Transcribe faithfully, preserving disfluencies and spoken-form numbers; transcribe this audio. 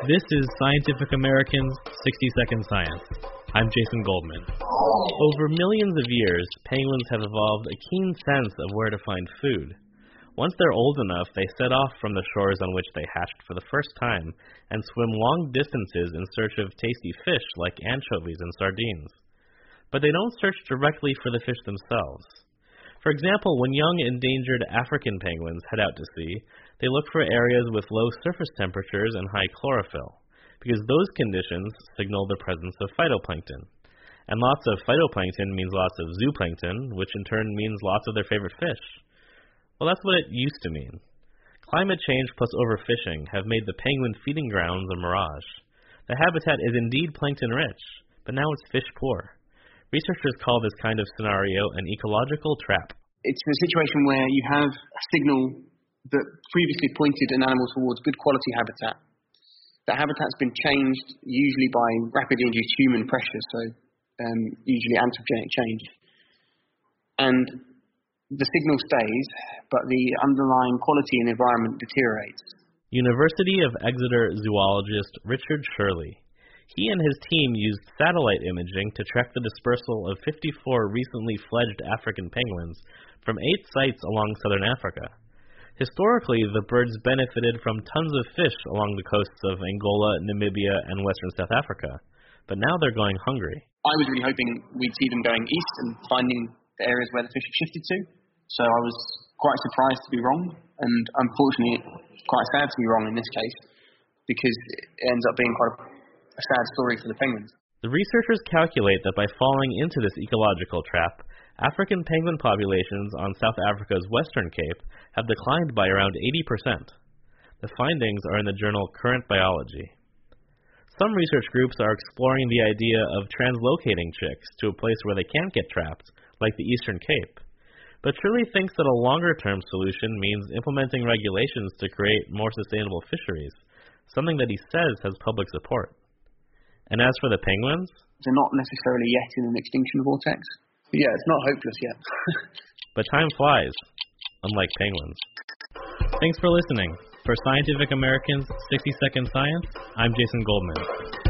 This is Scientific American's sixty second Science. I'm Jason Goldman. Over millions of years, penguins have evolved a keen sense of where to find food. Once they're old enough, they set off from the shores on which they hatched for the first time and swim long distances in search of tasty fish like anchovies and sardines. But they don't search directly for the fish themselves. For example, when young endangered African penguins head out to sea, they look for areas with low surface temperatures and high chlorophyll, because those conditions signal the presence of phytoplankton. And lots of phytoplankton means lots of zooplankton, which in turn means lots of their favorite fish. Well, that's what it used to mean. Climate change plus overfishing have made the penguin feeding grounds a mirage. The habitat is indeed plankton-rich, but now it's fish-poor. Researchers call this kind of scenario an ecological trap. It's a situation where you have a signal that previously pointed an animal towards good quality habitat. That habitat's been changed usually by rapidly induced human pressure, so um, usually anthropogenic change. And the signal stays, but the underlying quality and environment deteriorates. University of Exeter zoologist Richard Shirley. He and his team used satellite imaging to track the dispersal of fifty-four recently fledged African penguins from eight sites along southern Africa. Historically, the birds benefited from tons of fish along the coasts of Angola, Namibia, and western South Africa, but now they're going hungry. I was really hoping we'd see them going east and finding the areas where the fish had shifted to, so I was quite surprised to be wrong, and unfortunately quite sad to be wrong in this case, because it ends up being quite a, a sad story for the penguins. The researchers calculate that by falling into this ecological trap, African penguin populations on South Africa's Western Cape have declined by around eighty percent. The findings are in the journal Current Biology. Some research groups are exploring the idea of translocating chicks to a place where they can't get trapped, like the Eastern Cape. But Shirley thinks that a longer-term solution means implementing regulations to create more sustainable fisheries, something that he says has public support. And as for the penguins? They're not necessarily yet in an extinction vortex. But yeah, it's not hopeless yet. But time flies, unlike penguins. Thanks for listening. For Scientific American's sixty second Science, I'm Jason Goldman.